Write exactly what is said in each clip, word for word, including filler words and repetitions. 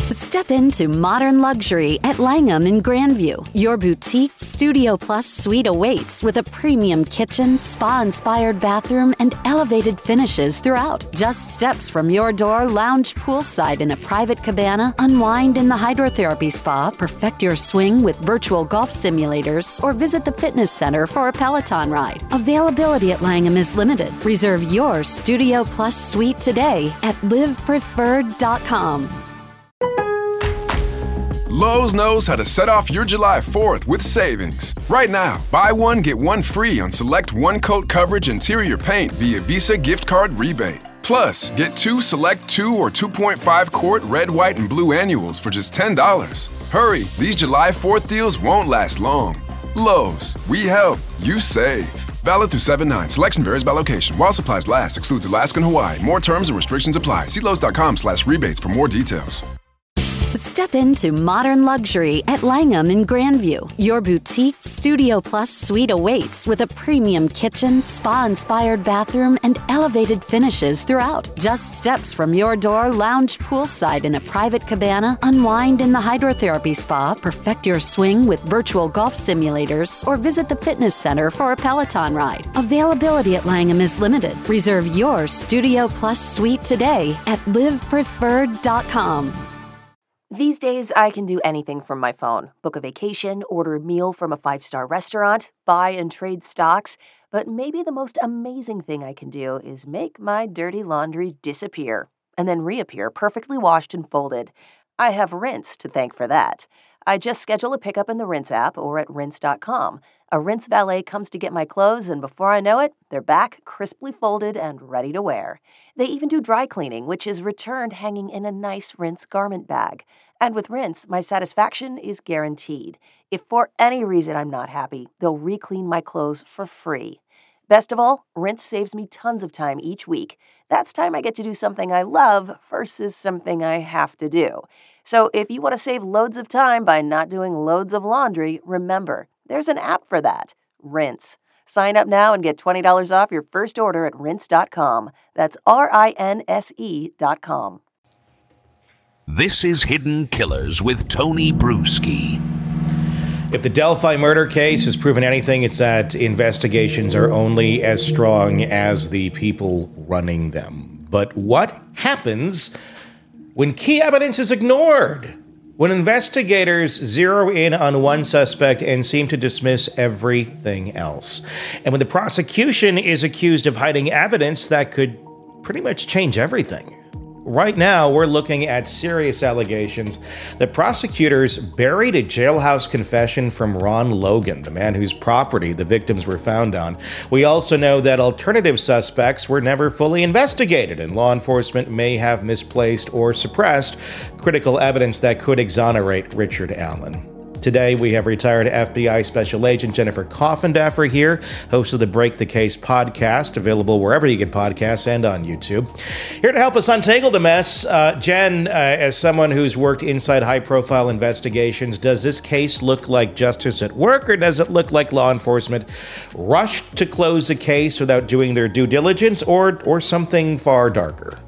Step into modern luxury at Langham in Grandview. Your boutique Studio Plus suite awaits with a premium kitchen, spa-inspired bathroom, and elevated finishes throughout. Just steps from your door, lounge poolside in a private cabana, unwind in the hydrotherapy spa, perfect your swing with virtual golf simulators, or visit the fitness center for a Peloton ride. Availability at Langham is limited. Reserve your Studio Plus suite today at live preferred dot com. Lowe's knows how to set off your July fourth with savings. Right now, buy one, get one free on select one-coat coverage interior paint via Visa gift card rebate. Plus, get two select two or two point five quart red, white, and blue annuals for just ten dollars. Hurry, these July fourth deals won't last long. Lowe's, we help, you save. Valid through seven nine. Selection varies by location. While supplies last, excludes Alaska and Hawaii. More terms and restrictions apply. See Lowe's.com slash rebates for more details. Step into modern luxury at Langham in Grandview. Your boutique Studio Plus suite awaits with a premium kitchen, spa-inspired bathroom, and elevated finishes throughout. Just steps from your door, lounge poolside in a private cabana, unwind in the hydrotherapy spa, perfect your swing with virtual golf simulators, or visit the fitness center for a Peloton ride. Availability at Langham is limited. Reserve your Studio Plus suite today at live preferred dot com. These days, I can do anything from my phone. Book a vacation, order a meal from a five-star restaurant, buy and trade stocks. But maybe the most amazing thing I can do is make my dirty laundry disappear and then reappear perfectly washed and folded. I have Rinse to thank for that. I just schedule a pickup in the Rinse app or at rinse dot com. A Rinse valet comes to get my clothes, and before I know it, they're back, crisply folded and ready to wear. They even do dry cleaning, which is returned hanging in a nice Rinse garment bag. And with Rinse, my satisfaction is guaranteed. If for any reason I'm not happy, they'll re-clean my clothes for free. Best of all, Rinse saves me tons of time each week. That's time I get to do something I love versus something I have to do. So if you want to save loads of time by not doing loads of laundry, remember, there's an app for that, Rinse. Sign up now and get twenty dollars off your first order at rinse dot com. That's R I N S E dot com. This is Hidden Killers with Tony Bruschi. If the Delphi murder case has proven anything, it's that investigations are only as strong as the people running them. But what happens when key evidence is ignored? When investigators zero in on one suspect and seem to dismiss everything else? And when the prosecution is accused of hiding evidence that could pretty much change everything? Right now, we're looking at serious allegations that prosecutors buried a jailhouse confession from Ron Logan, the man whose property the victims were found on. We also know that alternative suspects were never fully investigated, and law enforcement may have misplaced or suppressed critical evidence that could exonerate Richard Allen. Today, we have retired F B I Special Agent Jennifer Coffindaffer here, host of the Break the Case podcast, available wherever you get podcasts and on YouTube. Here to help us untangle the mess, uh, Jen, uh, as someone who's worked inside high-profile investigations, does this case look like justice at work, or does it look like law enforcement rushed to close a case without doing their due diligence, or or something far darker?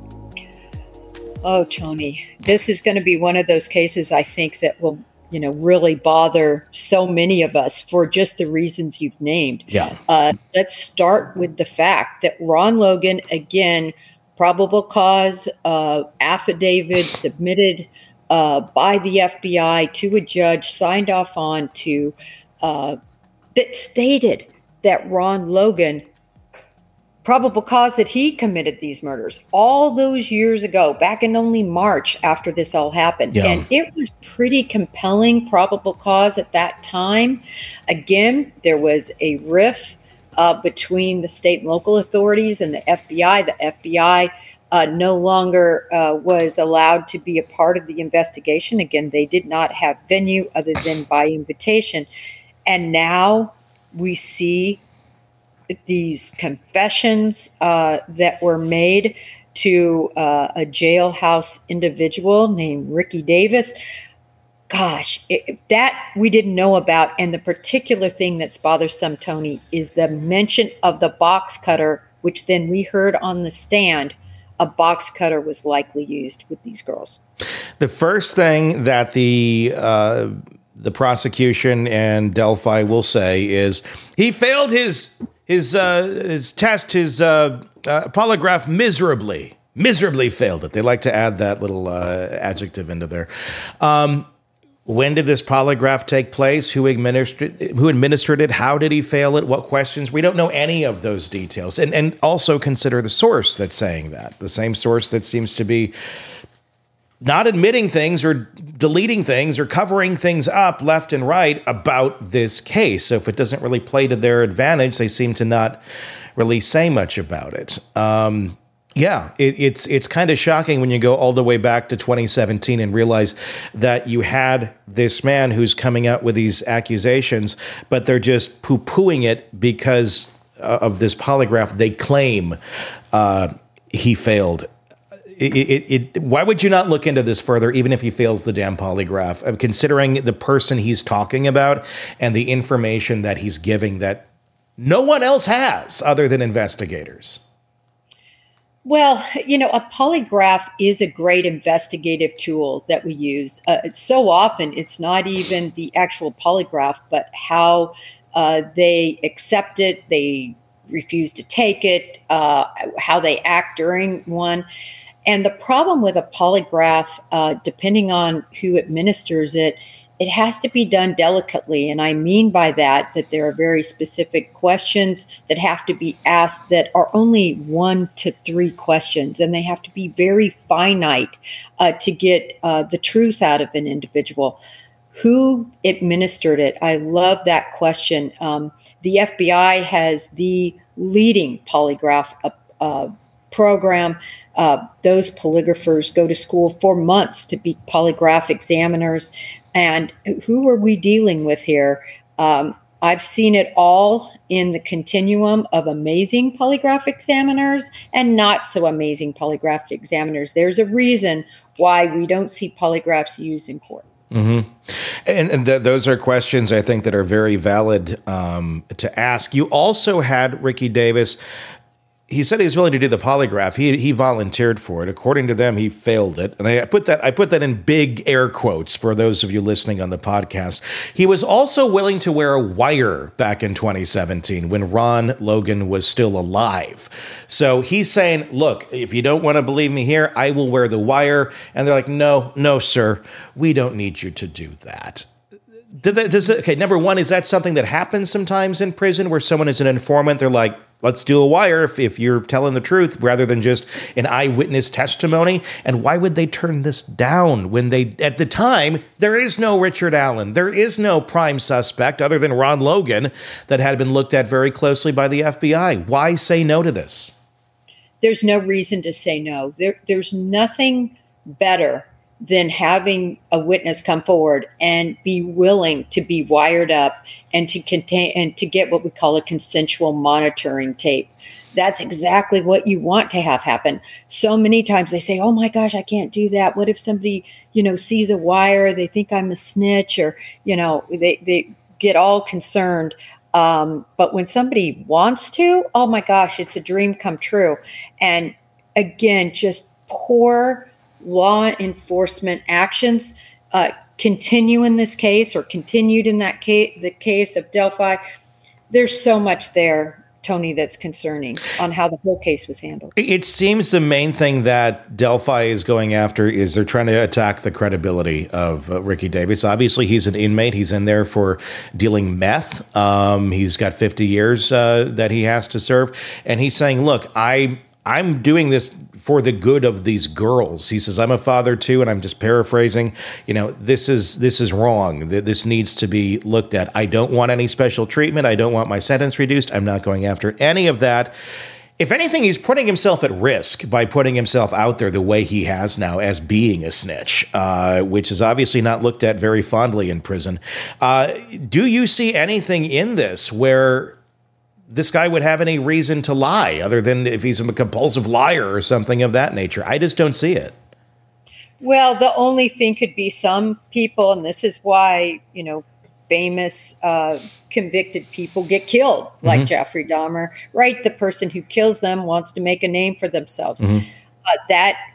Oh, Tony, this is going to be one of those cases, I think, that will you know, really bother so many of us for just the reasons you've named. Yeah. Uh, let's start with the fact that Ron Logan, again, probable cause uh, affidavit submitted uh, by the F B I to a judge, signed off on to, uh, that stated that Ron Logan, probable cause that he committed these murders all those years ago, back in only March after this all happened. Yeah. And it was pretty compelling probable cause at that time. Again, there was a rift uh, between the state and local authorities and the F B I. The F B I uh, no longer uh, was allowed to be a part of the investigation. Again, they did not have venue other than by invitation. And now we see these confessions uh, that were made to uh, a jailhouse individual named Ricky Davis. Gosh, it, that we didn't know about. And the particular thing that's bothersome, Tony, is the mention of the box cutter, which then we heard on the stand a box cutter was likely used with these girls. The first thing that the uh, the prosecution and Delphi will say is he failed his his uh, his test, his uh, uh, polygraph miserably. Miserably failed it. They like to add that little uh, adjective into there. Um, when did this polygraph take place? Who administered who administered it? How did he fail it? What questions? We don't know any of those details. And and also consider the source that's saying that. The same source that seems to be not admitting things or deleting things or covering things up left and right about this case. So if it doesn't really play to their advantage, they seem to not really say much about it. Um, yeah, it, it's it's kind of shocking when you go all the way back to twenty seventeen and realize that you had this man who's coming out with these accusations, but they're just poo-pooing it because of this polygraph they claim uh, he failed. It, it, it, why would you not look into this further, even if he fails the damn polygraph, uh, considering the person he's talking about and the information that he's giving that no one else has other than investigators? Well, you know, a polygraph is a great investigative tool that we use. Uh, so often it's not even the actual polygraph, but how uh, they accept it, they refuse to take it, uh, how they act during one. And the problem with a polygraph, uh, depending on who administers it, it has to be done delicately. And I mean by that, that there are very specific questions that have to be asked that are only one to three questions. And they have to be very finite uh, to get uh, the truth out of an individual. Who administered it? I love that question. Um, the F B I has the leading polygraph uh, uh, program. Uh, those polygraphers go to school for months to be polygraph examiners. And who are we dealing with here? Um, I've seen it all in the continuum of amazing polygraph examiners and not so amazing polygraph examiners. There's a reason why we don't see polygraphs used in court. Mm-hmm. And, and th- those are questions I think that are very valid um, to ask. You also had Ricky Davis. He said he was willing to do the polygraph. He he volunteered for it. According to them, he failed it. And I put that I put that in big air quotes for those of you listening on the podcast. He was also willing to wear a wire back in twenty seventeen when Ron Logan was still alive. So he's saying, look, if you don't want to believe me here, I will wear the wire. And they're like, no, no, sir, we don't need you to do that. Did that, does it, okay, number one, is that something that happens sometimes in prison where someone is an informant? They're like, let's do a wire if, if you're telling the truth rather than just an eyewitness testimony. And why would they turn this down when they, at the time, there is no Richard Allen. There is no prime suspect other than Ron Logan that had been looked at very closely by the F B I. Why say no to this? There's no reason to say no. There, there's nothing better than having a witness come forward and be willing to be wired up and to contain and to get what we call a consensual monitoring tape. That's exactly what you want to have happen. So many times they say, oh my gosh, I can't do that. What if somebody, you know, sees a wire, they think I'm a snitch, or, you know, they, they get all concerned. Um, but when somebody wants to, oh my gosh, it's a dream come true. And again, just poor law enforcement actions uh, continue in this case or continued in that case, the case of Delphi. There's so much there, Tony, that's concerning on how the whole case was handled. It seems the main thing that Delphi is going after is they're trying to attack the credibility of uh, Ricky Davis. Obviously, he's an inmate. He's in there for dealing meth. Um, he's got fifty years uh, that he has to serve. And he's saying, look, I... I'm doing this for the good of these girls. He says, I'm a father too, and I'm just paraphrasing. You know, this is this is wrong. This needs to be looked at. I don't want any special treatment. I don't want my sentence reduced. I'm not going after any of that. If anything, he's putting himself at risk by putting himself out there the way he has now as being a snitch, uh, which is obviously not looked at very fondly in prison. Uh, do you see anything in this where this guy would have any reason to lie other than if he's a compulsive liar or something of that nature? I just don't see it. Well, the only thing could be some people, and this is why, you know, famous uh, convicted people get killed, like mm-hmm. Jeffrey Dahmer, right? The person who kills them wants to make a name for themselves. Mm-hmm. Uh, that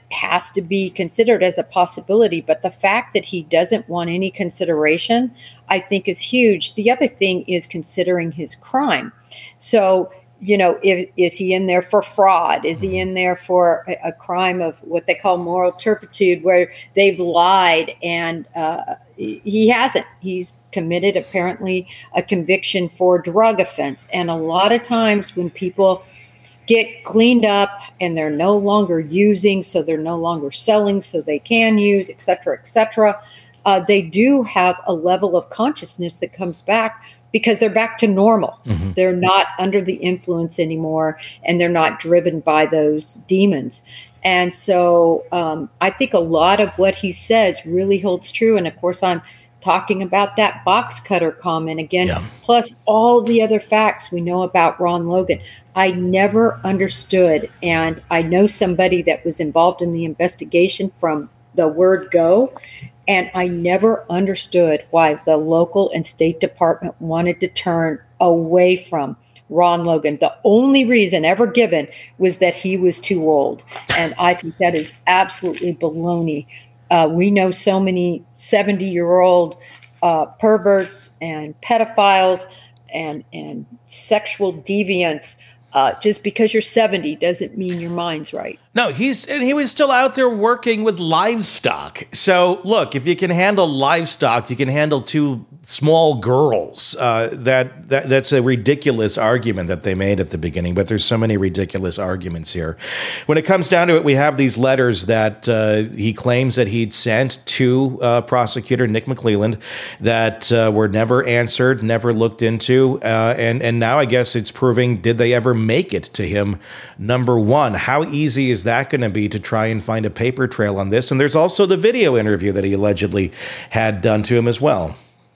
has to be considered as a possibility. But the fact that he doesn't want any consideration, I think, is huge. The other thing is considering his crime. So, you know, if, is he in there for fraud? Is he in there for a, a crime of what they call moral turpitude, where they've lied? And uh, he hasn't. He's committed, apparently, a conviction for drug offense. And a lot of times when people get cleaned up and they're no longer using, so they're no longer selling, so they can use, et cetera, et cetera, uh, they do have a level of consciousness that comes back because they're back to normal. Mm-hmm. They're not under the influence anymore, and they're not driven by those demons. And so um, I think a lot of what he says really holds true. And of course, I'm talking about that box cutter comment again, yeah. plus all the other facts we know about Ron Logan. I never understood, and I know somebody that was involved in the investigation from the word go, and I never understood why the local and state department wanted to turn away from Ron Logan. The only reason ever given was that he was too old. And I think that is absolutely baloney. Uh, we know so many seventy-year-old uh, perverts and pedophiles and, and sexual deviants. Uh, just because you're seventy doesn't mean your mind's right. No, he's and he was still out there working with livestock. So look, if you can handle livestock, you can handle two small girls. Uh, that, that that's a ridiculous argument that they made at the beginning. But there's so many ridiculous arguments here. When it comes down to it, we have these letters that uh, he claims that he'd sent to uh, prosecutor Nick McClelland that uh, were never answered, never looked into, uh, and and now I guess it's proving, did they ever make it to him? Number one, how easy is that going to be to try and find a paper trail on this? And there's also the video interview that he allegedly had done to him as well.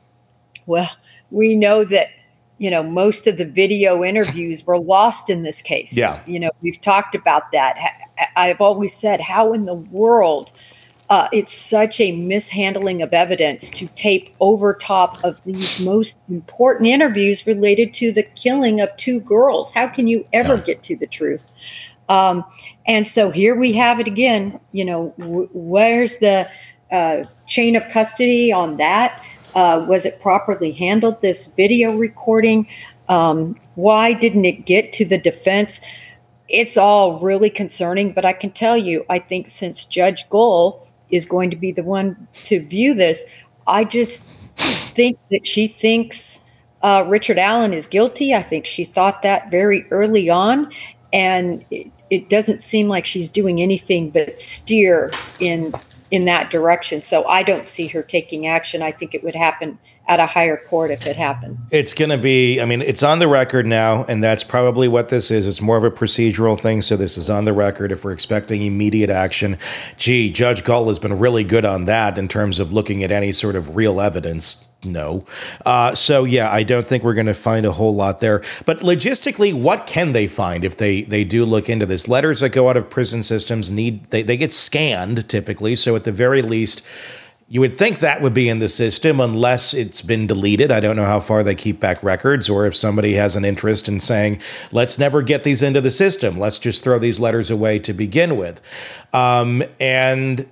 Well, we know that, you know, most of the video interviews were lost in this case. Yeah. You know, we've talked about that. I've always said, how in the world uh, it's such a mishandling of evidence to tape over top of these most important interviews related to the killing of two girls. How can you ever yeah. get to the truth? Um, and so here we have it again. You know, w- where's the uh, chain of custody on that? Uh, was it properly handled, this video recording? Um, why didn't it get to the defense? It's all really concerning, but I can tell you, I think since Judge Gohl is going to be the one to view this, I just think that she thinks uh, Richard Allen is guilty. I think she thought that very early on, and it, it doesn't seem like she's doing anything but steer in in that direction. So I don't see her taking action. I think it would happen at a higher court if it happens. It's going to be, I mean, it's on the record now, and that's probably what this is. It's more of a procedural thing, so this is on the record. If we're expecting immediate action, gee, Judge Gohl has been really good on that in terms of looking at any sort of real evidence. No. Uh, so, yeah, I don't think we're going to find a whole lot there. But logistically, what can they find if they, they do look into this? Letters that go out of prison systems need, they, they get scanned typically. So at the very least, you would think that would be in the system unless it's been deleted. I don't know how far they keep back records, or if somebody has an interest in saying, let's never get these into the system. Let's just throw these letters away to begin with. Um, and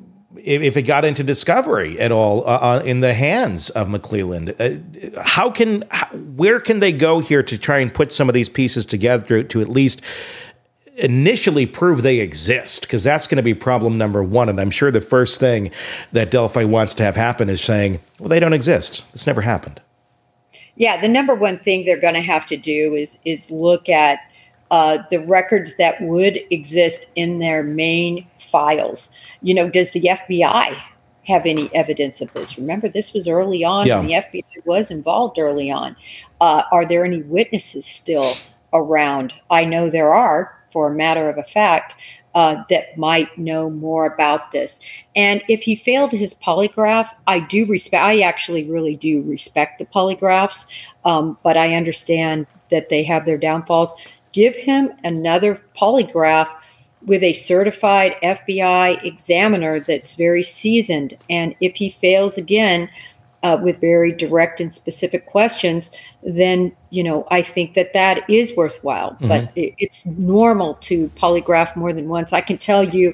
if it got into discovery at all uh, in the hands of McClelland, uh, how can, how, where can they go here to try and put some of these pieces together to, to at least initially prove they exist? Because that's going to be problem number one. And I'm sure the first thing that Delphi wants to have happen is saying, well, they don't exist. This never happened. Yeah, the number one thing they're going to have to do is is look at Uh, the records that would exist in their main files. You know, does the F B I have any evidence of this? Remember, this was early on, yeah. and the F B I was involved early on. Uh, are there any witnesses still around? I know there are, for a matter of a fact, uh, that might know more about this. And if he failed his polygraph, I do respect, I actually really do respect the polygraphs, um, but I understand that they have their downfalls. Give him another polygraph with a certified F B I examiner that's very seasoned. And if he fails again uh, with very direct and specific questions, then, you know, I think that that is worthwhile. Mm-hmm. But it, it's normal to polygraph more than once. I can tell you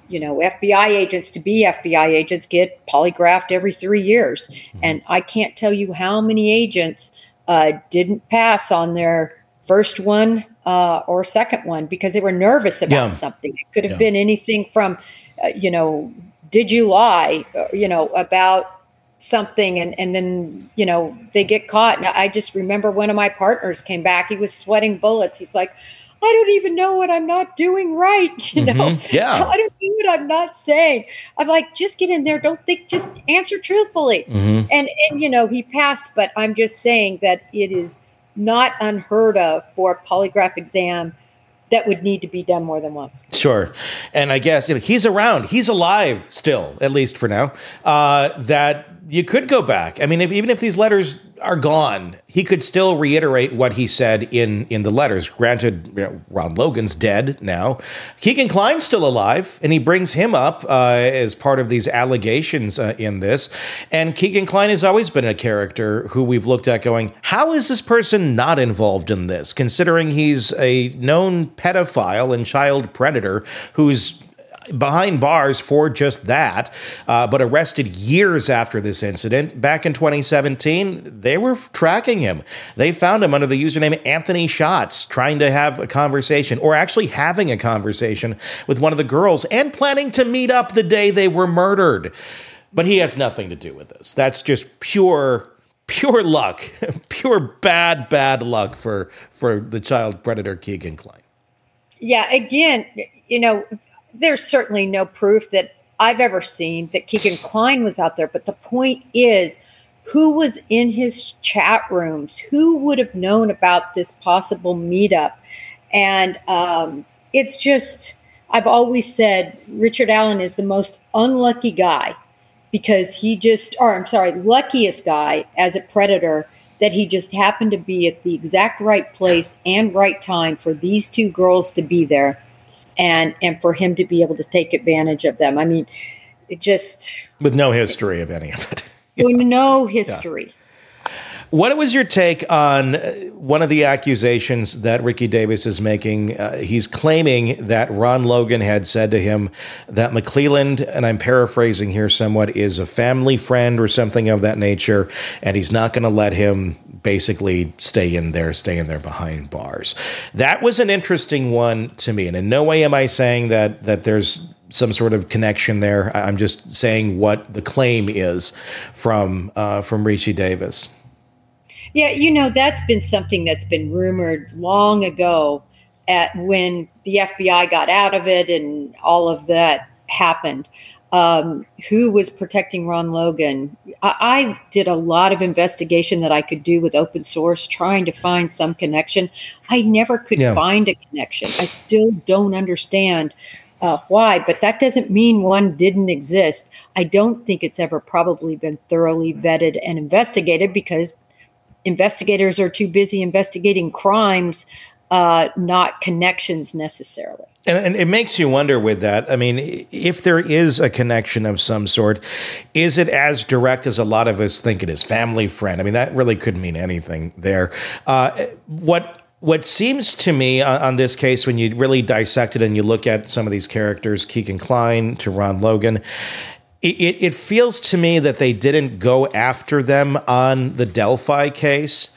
you know, F B I agents to be F B I agents get polygraphed every three years. Mm-hmm. And I can't tell you how many agents uh, didn't pass on their first one uh, or second one because they were nervous about yeah. something. It could have yeah. been anything from, uh, you know, did you lie, uh, you know, about something and, and then, you know, they get caught. And I just remember one of my partners came back. He was sweating bullets. He's like, I don't even know what I'm not doing right. You know, mm-hmm. yeah. I don't know what I'm not saying. I'm like, just get in there. Don't think, just answer truthfully. Mm-hmm. And, and, you know, he passed, but I'm just saying that it is not unheard of for a polygraph exam that would need to be done more than once. Sure. And I guess, you know, he's around. He's alive still, at least for now, uh, that you could go back. I mean, if, even if these letters are gone, he could still reiterate what he said in, in the letters. Granted, you know, Ron Logan's dead now. Keegan Kline's still alive, and he brings him up uh, as part of these allegations uh, in this. And Keegan Kline has always been a character who we've looked at going, how is this person not involved in this, considering he's a known pedophile and child predator who's behind bars for just that, uh, but arrested years after this incident. Back in twenty seventeen, they were tracking him. They found him under the username Anthony Shots, trying to have a conversation, or actually having a conversation with one of the girls and planning to meet up the day they were murdered. But he has nothing to do with this. That's just pure, pure luck, pure bad, bad luck for, for the child predator Keegan Kline. Yeah, again, you know, there's certainly no proof that I've ever seen that Keegan Kline was out there. But the point is, who was in his chat rooms? Who would have known about this possible meetup? And um, it's just, I've always said Richard Allen is the most unlucky guy because he just, or I'm sorry, luckiest guy as a predator that he just happened to be at the exact right place and right time for these two girls to be there. And and for him to be able to take advantage of them. I mean, it just... With no history of any of it. With no history. Yeah. What was your take on one of the accusations that Ricky Davis is making? Uh, he's claiming that Ron Logan had said to him that McClelland, and I'm paraphrasing here somewhat, is a family friend or something of that nature, and he's not going to let him basically stay in there, stay in there behind bars. That was an interesting one to me. And in no way am I saying that that there's some sort of connection there. I'm just saying what the claim is from uh, from Richie Davis. Yeah, you know, that's been something that's been rumored long ago at when the F B I got out of it and all of that happened. Um, who was protecting Ron Logan? I, I did a lot of investigation that I could do with open source, trying to find some connection. I never could yeah. find a connection. I still don't understand uh, why, but that doesn't mean one didn't exist. I don't think it's ever probably been thoroughly vetted and investigated because investigators are too busy investigating crimes, uh, not connections necessarily. And, and it makes you wonder with that. I mean, if there is a connection of some sort, is it as direct as a lot of us think it is? Family, friend. I mean, that really could mean anything there. Uh, what what seems to me on, on this case, when you really dissect it and you look at some of these characters, Keegan Kline to Ron Logan, it, it, it feels to me that they didn't go after them on the Delphi case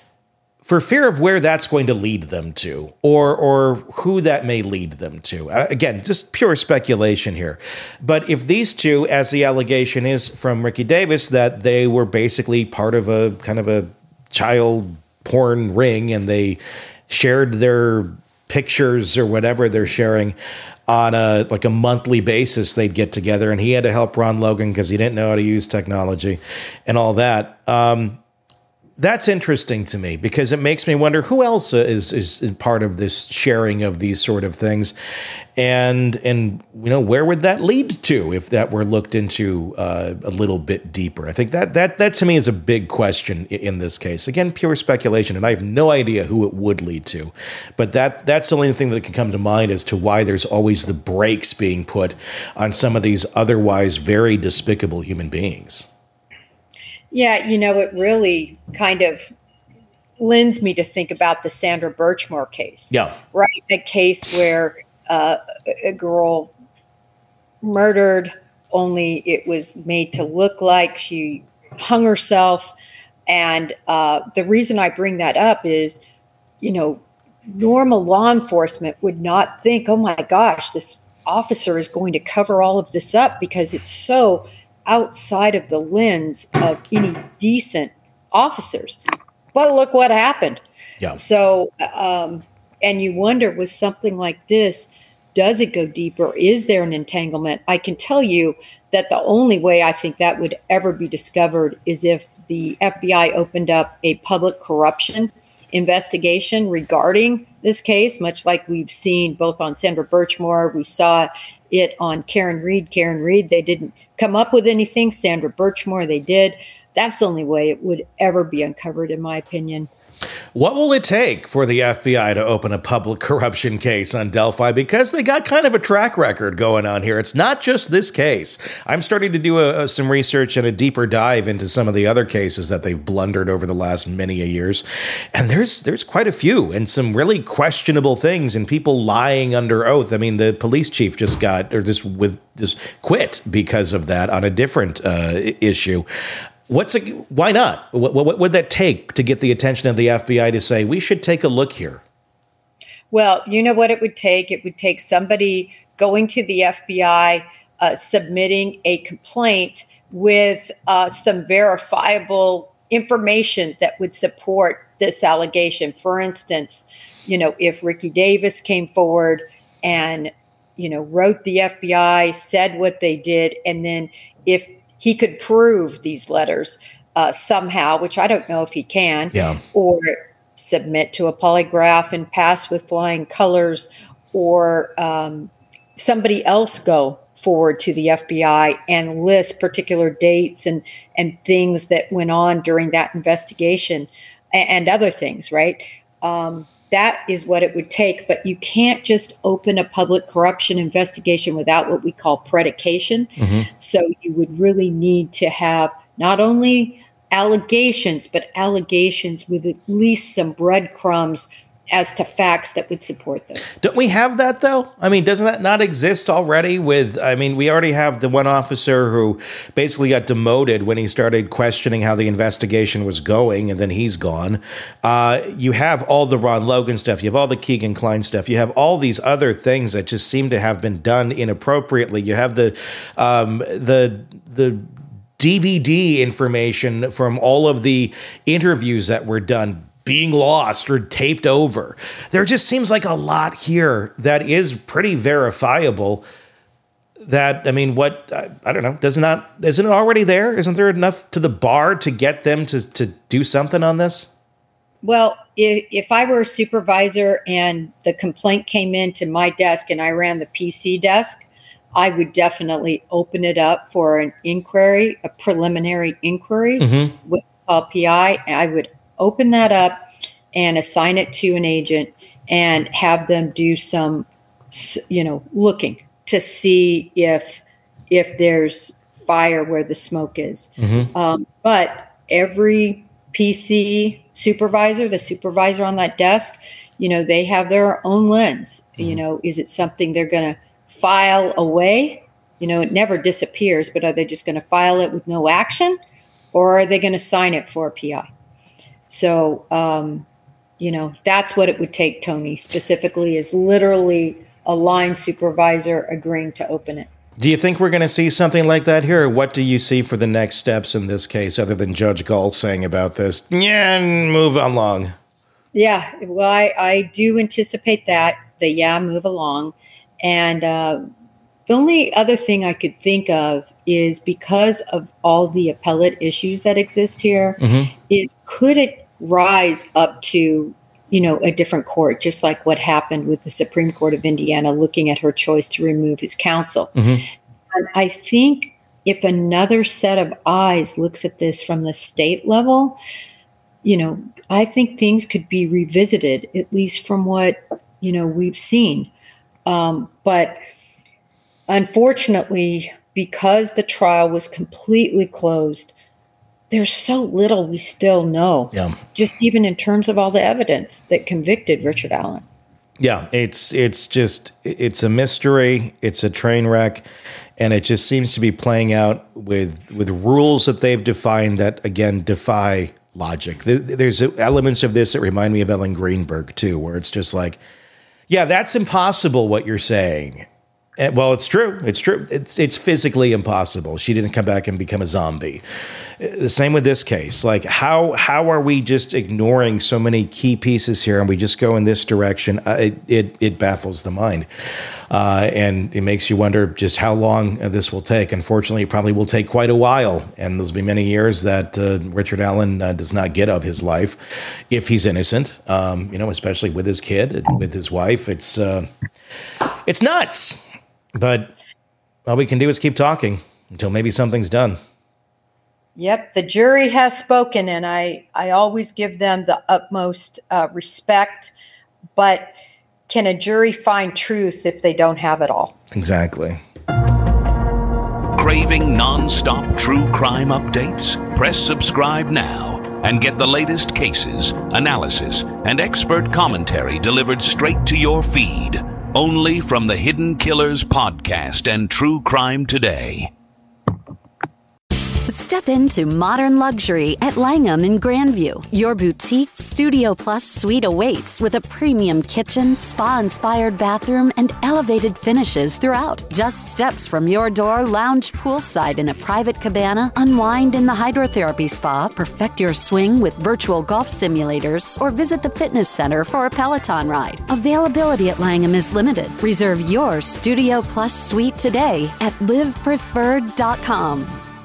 for fear of where that's going to lead them to, or or who that may lead them to. Uh, again, just pure speculation here. But if these two, as the allegation is from Ricky Davis, that they were basically part of a kind of a child porn ring and they shared their pictures or whatever they're sharing on a like a monthly basis, they'd get together, and he had to help Ron Logan because he didn't know how to use technology and all that. Um, That's interesting to me because it makes me wonder who else is is part of this sharing of these sort of things, and and you know where would that lead to if that were looked into uh, a little bit deeper. I think that that that to me is a big question in this case. Again, pure speculation, and I have no idea who it would lead to, but that that's the only thing that can come to mind as to why there's always the brakes being put on some of these otherwise very despicable human beings. Yeah, you know, it really kind of lends me to think about the Sandra Birchmore case. Yeah. Right? A case where uh, a girl murdered, only it was made to look like she hung herself. And uh, the reason I bring that up is, you know, normal law enforcement would not think, oh my gosh, this officer is going to cover all of this up, because it's so outside of the lens of any decent officers. But look what happened. Yeah. So, um, and you wonder, with something like this, does it go deeper? Is there an entanglement? I can tell you that the only way I think that would ever be discovered is if the F B I opened up a public corruption investigation regarding this case, much like we've seen both on Sandra Birchmore. We saw it on Karen Reed. Karen Reed, they didn't come up with anything. Sandra Birchmore, they did. That's the only way it would ever be uncovered, in my opinion. What will it take for the F B I to open a public corruption case on Delphi? Because they got kind of a track record going on here. It's not just this case. I'm starting to do a, a, some research and a deeper dive into some of the other cases that they've blundered over the last many a years. And there's there's quite a few, and some really questionable things, and people lying under oath. I mean, the police chief just got, or just with just quit because of that on a different uh, issue. What's a, why not? What, what would that take to get the attention of the F B I to say, we should take a look here? Well, you know what it would take? It would take somebody going to the F B I, uh, submitting a complaint with uh, some verifiable information that would support this allegation. For instance, you know, if Ricky Davis came forward and, you know, wrote the F B I, said what they did, and then if he could prove these letters uh, somehow, which I don't know if he can, yeah. or submit to a polygraph and pass with flying colors, or um, somebody else go forward to the F B I and list particular dates and, and things that went on during that investigation, and, and other things, right? Um, That is what it would take. But you can't just open a public corruption investigation without what we call predication. Mm-hmm. So you would really need to have not only allegations, but allegations with at least some breadcrumbs as to facts that would support those. Don't we have that, though? I mean, doesn't that not exist already with, I mean, we already have the one officer who basically got demoted when he started questioning how the investigation was going, and then he's gone. Uh, you have all the Ron Logan stuff. You have all the Keegan Klein stuff. You have all these other things that just seem to have been done inappropriately. You have the um, the the D V D information from all of the interviews that were done being lost or taped over. There just seems like a lot here that is pretty verifiable. That, I mean, what, I, I don't know, does not, isn't it already there? Isn't there enough to the bar to get them to, to do something on this? Well, if, if I were a supervisor and the complaint came into my desk and I ran the P C desk, I would definitely open it up for an inquiry, a preliminary inquiry mm-hmm. with a P I. I would open that up and assign it to an agent and have them do some, you know, looking to see if if there's fire where the smoke is. Mm-hmm. Um, but every P C supervisor, the supervisor on that desk, you know, they have their own lens. Mm-hmm. You know, is it something they're going to file away? You know, it never disappears, but are they just going to file it with no action, or are they going to sign it for a P I? So, um, you know, that's what it would take, Tony, specifically, is literally a line supervisor agreeing to open it. Do you think we're going to see something like that here? Or what do you see for the next steps in this case, other than Judge Galt saying about this? Yeah, move along. Yeah, well, I, I do anticipate that, the yeah, move along. And uh, the only other thing I could think of is, because of all the appellate issues that exist here, mm-hmm. is could it rise up to, you know, a different court, just like what happened with the Supreme Court of Indiana looking at her choice to remove his counsel. Mm-hmm. And I think if another set of eyes looks at this from the state level, you know, I think things could be revisited, at least from what, you know, we've seen. Um, but unfortunately, because the trial was completely closed, there's so little we still know, yeah. just even in terms of all the evidence that convicted Richard Allen. Yeah, it's it's just, it's a mystery. It's a train wreck. And it just seems to be playing out with with rules that they've defined that, again, defy logic. There's elements of this that remind me of Ellen Greenberg, too, where it's just like, yeah, that's impossible what you're saying. And, well, it's true. It's true. It's it's physically impossible. She didn't come back and become a zombie. The same with this case. Like, how how are we just ignoring so many key pieces here and we just go in this direction? Uh, it, it it baffles the mind. Uh, and it makes you wonder just how long this will take. Unfortunately, it probably will take quite a while. And there'll be many years that uh, Richard Allen uh, does not get of his life if he's innocent, um, you know, especially with his kid and with his wife. It's uh, it's nuts. But all we can do is keep talking until maybe something's done. Yep, the jury has spoken, and I, I always give them the utmost uh, respect. But can a jury find truth if they don't have it all? Exactly. Craving non-stop true crime updates? Press subscribe now and get the latest cases, analysis, and expert commentary delivered straight to your feed. Only from the Hidden Killers podcast and True Crime Today. Step into modern luxury at Langham in Grandview. Your boutique Studio Plus suite awaits with a premium kitchen, spa-inspired bathroom, and elevated finishes throughout. Just steps from your door, lounge poolside in a private cabana, unwind in the hydrotherapy spa, perfect your swing with virtual golf simulators, or visit the fitness center for a Peloton ride. Availability at Langham is limited. Reserve your Studio Plus suite today at live preferred dot com.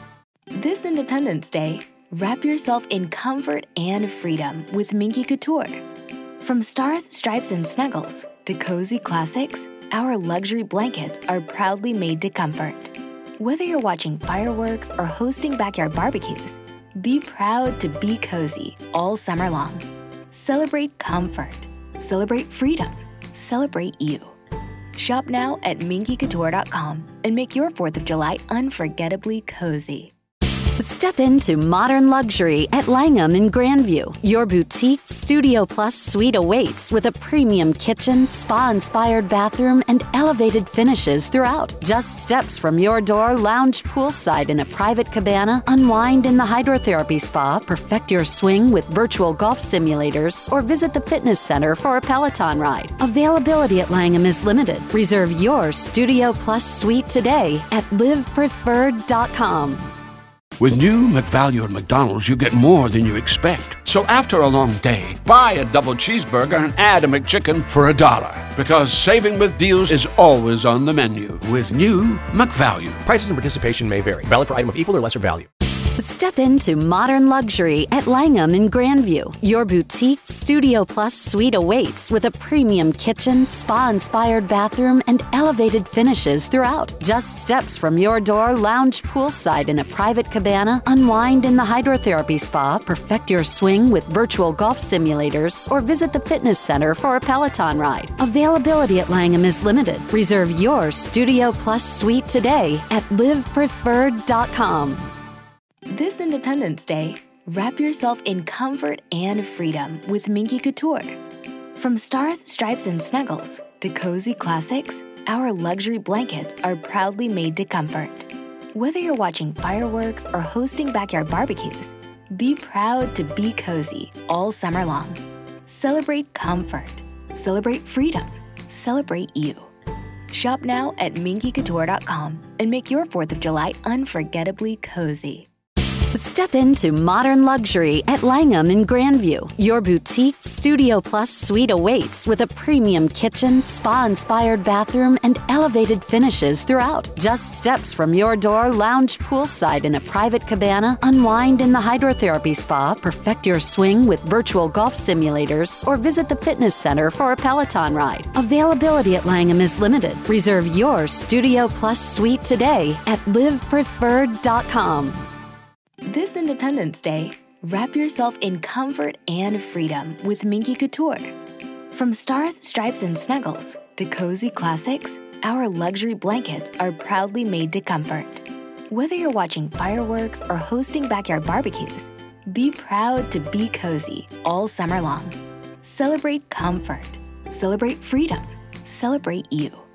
This Independence Day, wrap yourself in comfort and freedom with Minky Couture. From stars, stripes, and snuggles to cozy classics, our luxury blankets are proudly made to comfort. Whether you're watching fireworks or hosting backyard barbecues, be proud to be cozy all summer long. Celebrate comfort. Celebrate freedom. Celebrate you. Shop now at minky couture dot com and make your fourth of July unforgettably cozy. Step into modern luxury at Langham in Grandview. Your boutique Studio Plus suite awaits with a premium kitchen, spa-inspired bathroom, and elevated finishes throughout. Just steps from your door, lounge poolside in a private cabana, unwind in the hydrotherapy spa, perfect your swing with virtual golf simulators, or visit the fitness center for a Peloton ride. Availability at Langham is limited. Reserve your Studio Plus suite today at live preferred dot com. With new McValue at McDonald's, you get more than you expect. So after a long day, buy a double cheeseburger and add a McChicken for a dollar. Because saving with deals is always on the menu with new McValue. Prices and participation may vary. Valid for item of equal or lesser value. Step into modern luxury at Langham in Grandview. Your boutique Studio Plus suite awaits with a premium kitchen, spa-inspired bathroom, and elevated finishes throughout. Just steps from your door, lounge poolside in a private cabana, unwind in the hydrotherapy spa, perfect your swing with virtual golf simulators, or visit the fitness center for a Peloton ride. Availability at Langham is limited. Reserve your Studio Plus suite today at live preferred dot com. This Independence Day, wrap yourself in comfort and freedom with Minky Couture. From stars, stripes, and snuggles to cozy classics, our luxury blankets are proudly made to comfort. Whether you're watching fireworks or hosting backyard barbecues, be proud to be cozy all summer long. Celebrate comfort. Celebrate freedom. Celebrate you. Shop now at minky couture dot com and make your fourth of July unforgettably cozy. Step into modern luxury at Langham in Grandview. Your boutique Studio Plus suite awaits with a premium kitchen, spa-inspired bathroom, and elevated finishes throughout. Just steps from your door, lounge poolside in a private cabana, unwind in the hydrotherapy spa, perfect your swing with virtual golf simulators, or visit the fitness center for a Peloton ride. Availability at Langham is limited. Reserve your Studio Plus suite today at live preferred dot com. This Independence Day, wrap yourself in comfort and freedom with Minky Couture. From stars, stripes, and snuggles to cozy classics, our luxury blankets are proudly made to comfort. Whether you're watching fireworks or hosting backyard barbecues, be proud to be cozy all summer long. Celebrate comfort. Celebrate freedom. Celebrate you.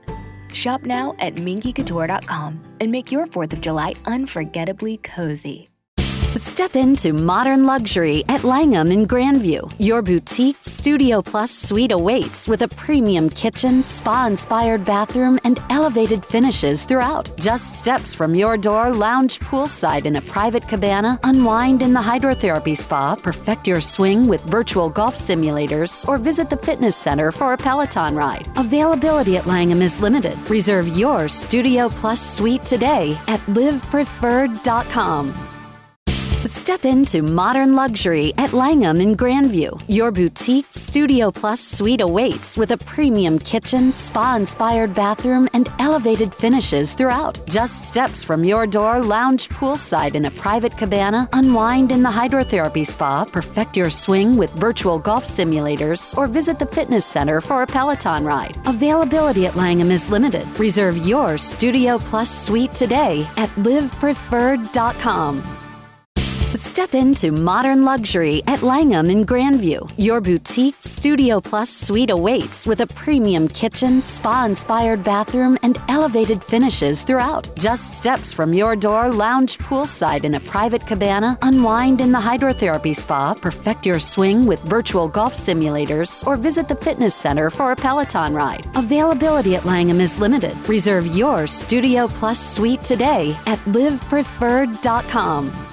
Shop now at minky couture dot com and make your fourth of July unforgettably cozy. Step into modern luxury at Langham in Grandview. Your boutique Studio Plus suite awaits with a premium kitchen, spa-inspired bathroom, and elevated finishes throughout. Just steps from your door, lounge poolside in a private cabana, unwind in the hydrotherapy spa, perfect your swing with virtual golf simulators, or visit the fitness center for a Peloton ride. Availability at Langham is limited. Reserve your Studio Plus suite today at live preferred dot com. Step into modern luxury at Langham in Grandview. Your boutique Studio Plus suite awaits with a premium kitchen, spa-inspired bathroom, and elevated finishes throughout. Just steps from your door, lounge poolside in a private cabana, unwind in the hydrotherapy spa, perfect your swing with virtual golf simulators, or visit the fitness center for a Peloton ride. Availability at Langham is limited. Reserve your Studio Plus suite today at live preferred dot com. Step into modern luxury at Langham in Grandview. Your boutique Studio Plus suite awaits with a premium kitchen, spa-inspired bathroom, and elevated finishes throughout. Just steps from your door, lounge poolside in a private cabana, unwind in the hydrotherapy spa, perfect your swing with virtual golf simulators, or visit the fitness center for a Peloton ride. Availability at Langham is limited. Reserve your Studio Plus suite today at live preferred dot com.